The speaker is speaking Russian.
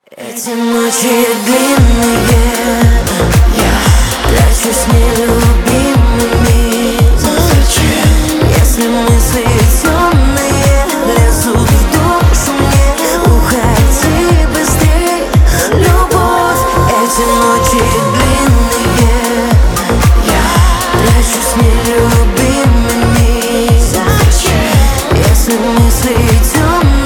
Эти ночи длинные, я прячусь нелюбимыми. Зачем? Если мысли темные лезут в душу мне, уходи быстрей, любовь. Эти ночи длинные, я прячусь нелюбимыми. Зачем? Если мысли темные